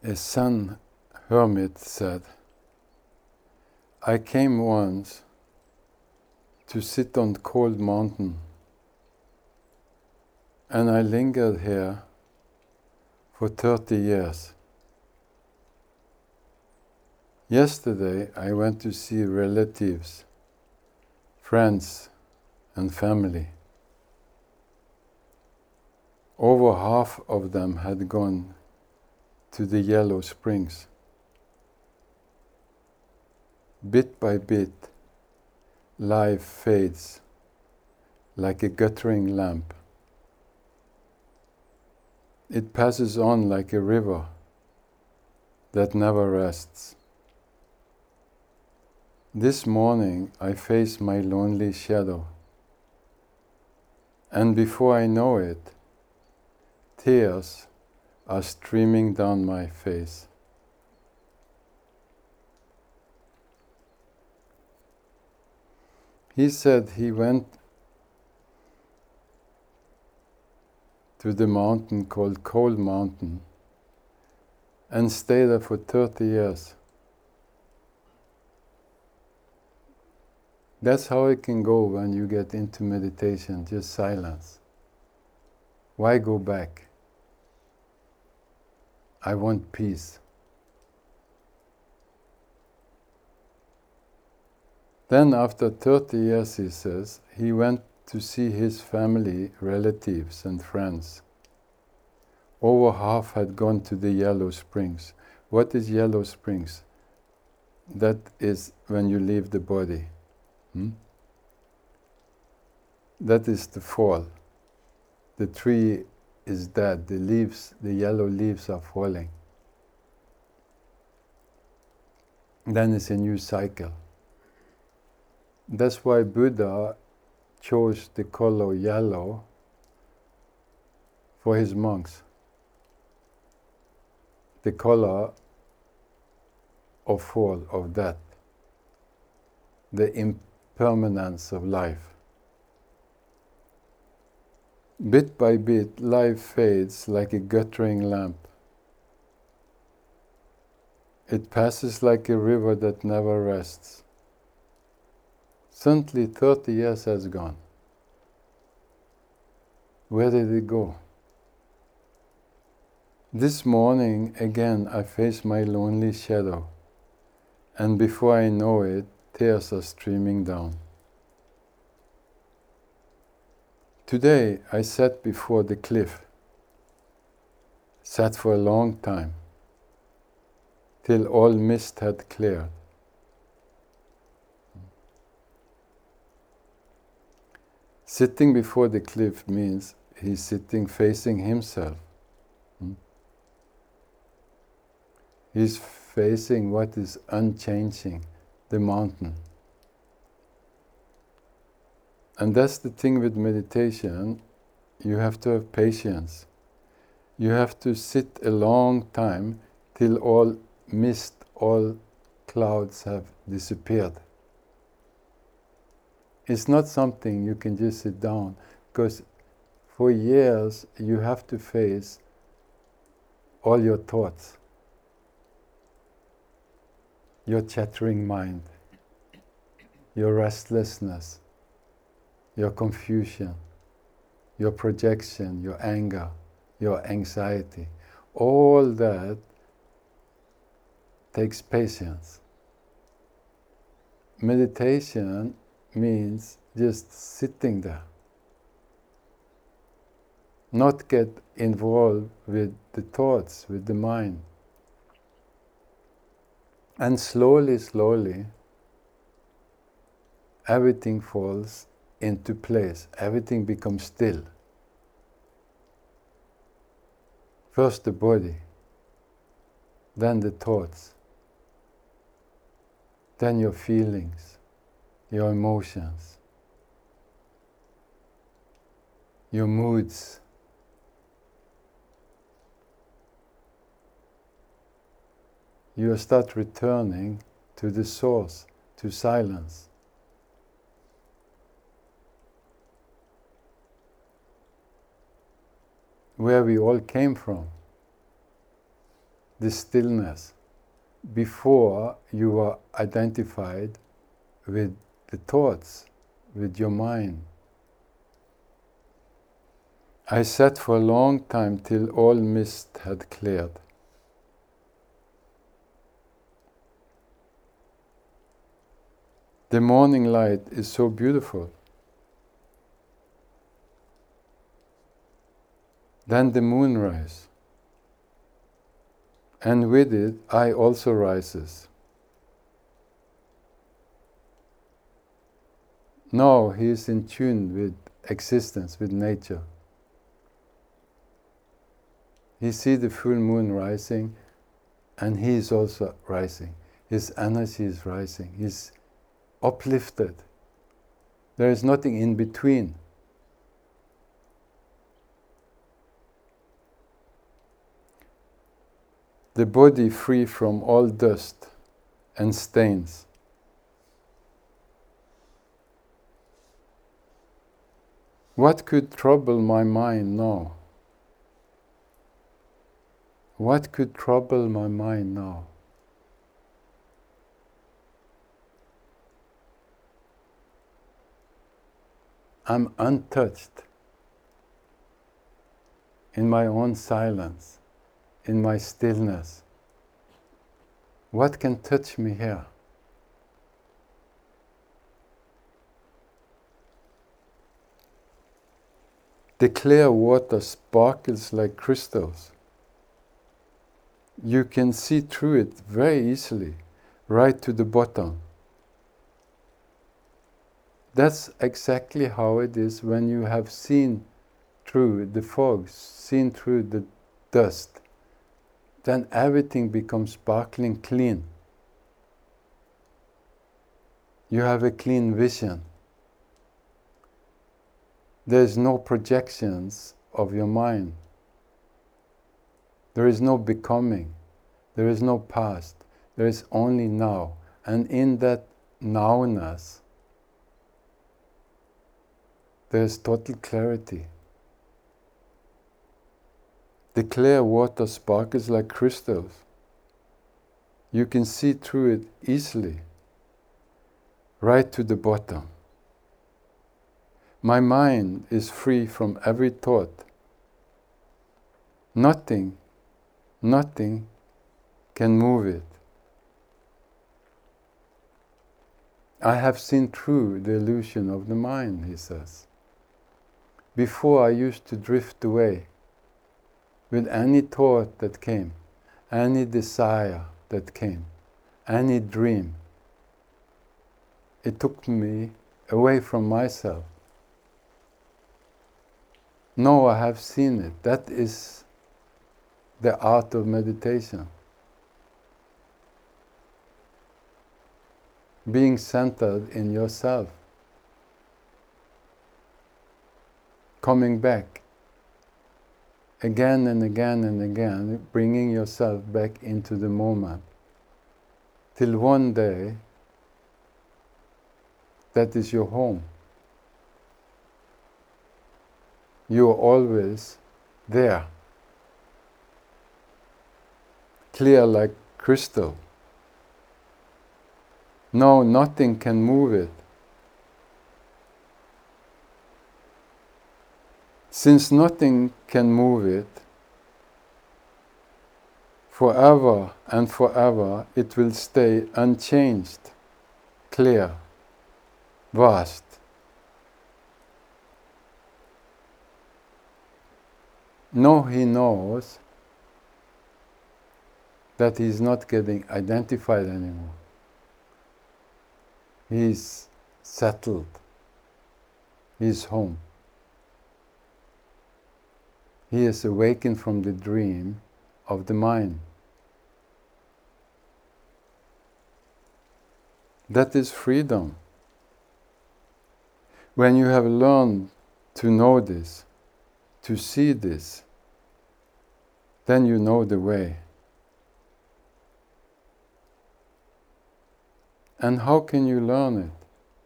A Zen hermit said, "I came once to sit on cold mountain, and I lingered here for 30 years. Yesterday I went to see relatives, friends and family. Over half of them had gone to the Yellow Springs. Bit by bit, life fades like a guttering lamp. It passes on like a river that never rests. This morning I face my lonely shadow, and before I know it, tears are streaming down my face. He said he went to the mountain called Cold Mountain and stayed there for 30 years. That's how it can go when you get into meditation, just silence. Why go back? I want peace. Then after 30 years, he says, he went to see his family, relatives and friends. Over half had gone to the Yellow Springs. What is Yellow Springs? That is when you leave the body. That is the fall. The tree is dead. The leaves, the yellow leaves are falling. Then it's a new cycle. That's why Buddha chose the color yellow for his monks. The color of fall, of death. The impermanence of life. Bit by bit, life fades like a guttering lamp. It passes like a river that never rests. Suddenly 30 years has gone. Where did it go? This morning, again, I face my lonely shadow, and before I know it, tears are streaming down. Today, I sat before the cliff, sat for a long time, till all mist had cleared. Sitting before the cliff means he's sitting facing himself. He's facing what is unchanging, the mountain. And that's the thing with meditation, you have to have patience. You have to sit a long time till all mist, all clouds have disappeared. It's not something you can just sit down, because for years you have to face all your thoughts, your chattering mind, your restlessness, your confusion, your projection, your anger, your anxiety. All that takes patience. Meditation means just sitting there. Not get involved with the thoughts, with the mind. And slowly, slowly, everything falls into place. Everything becomes still. First the body, then the thoughts, then your feelings, your emotions, your moods. You start returning to the source, to silence. Where we all came from. the stillness, before you were identified with the thoughts, with your mind. I sat for a long time till all mist had cleared. The morning light is so beautiful. Then the moon rises, and with it I also rises. Now he is in tune with existence, with nature. He sees the full moon rising, and he is also rising. His energy is rising. He's uplifted. There is nothing in between. The body free from all dust and stains. What could trouble my mind now? What could trouble my mind now? I'm untouched in my own silence, in my stillness. What can touch me here? The clear water sparkles like crystals. You can see through it very easily, right to the bottom. That's exactly how it is when you have seen through the fog, seen through the dust. Then everything becomes sparkling clean. You have a clean vision. There's no projections of your mind. There is no becoming. There is no past. There is only now. And in that nowness, there's total clarity. The clear water sparkles like crystals. You can see through it easily, right to the bottom. My mind is free from every thought. Nothing can move it. I have seen through the illusion of the mind, he says. Before I used to drift away with any thought that came, any desire that came, any dream. It took me away from myself. No, I have seen it. That is the art of meditation. Being centered in yourself. Coming back again and again and again, bringing yourself back into the moment. Till one day, that is your home. You are always there. Clear like crystal. No, nothing can move it. Since nothing can move it, forever and forever it will stay unchanged, clear, vast. No, he knows that he's not getting identified anymore. He's settled. He's home. He is awakened from the dream of the mind. That is freedom. When you have learned to know this, to see this, then you know the way. And how can you learn it?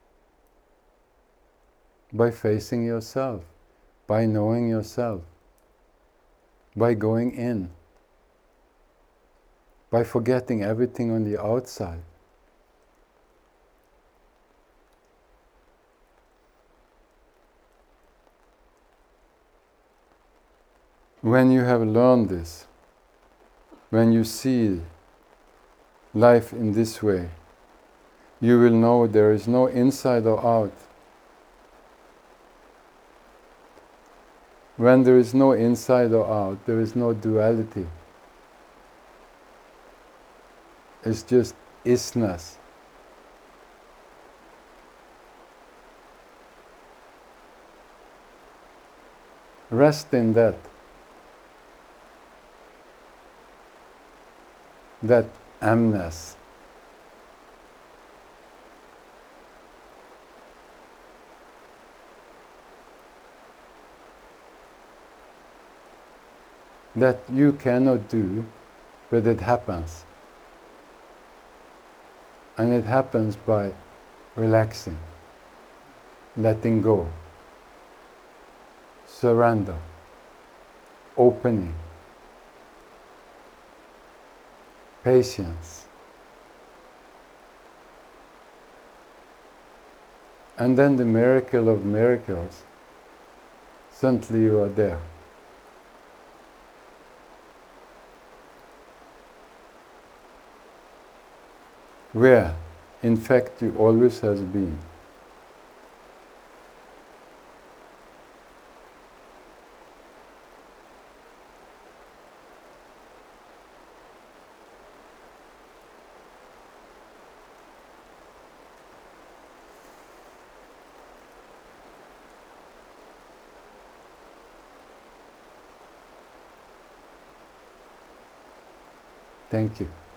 By facing yourself, by knowing yourself, by going in. by forgetting everything on the outside. When you have learned this, when you see life in this way, you will know there is no inside or out. When there is no inside or out, there is no duality. It's just isness. Rest in that amness. That you cannot do, but it happens. And it happens by relaxing, letting go, surrender, opening, patience. And then the miracle of miracles, suddenly you are there. Where, in fact, you always has been. Thank you.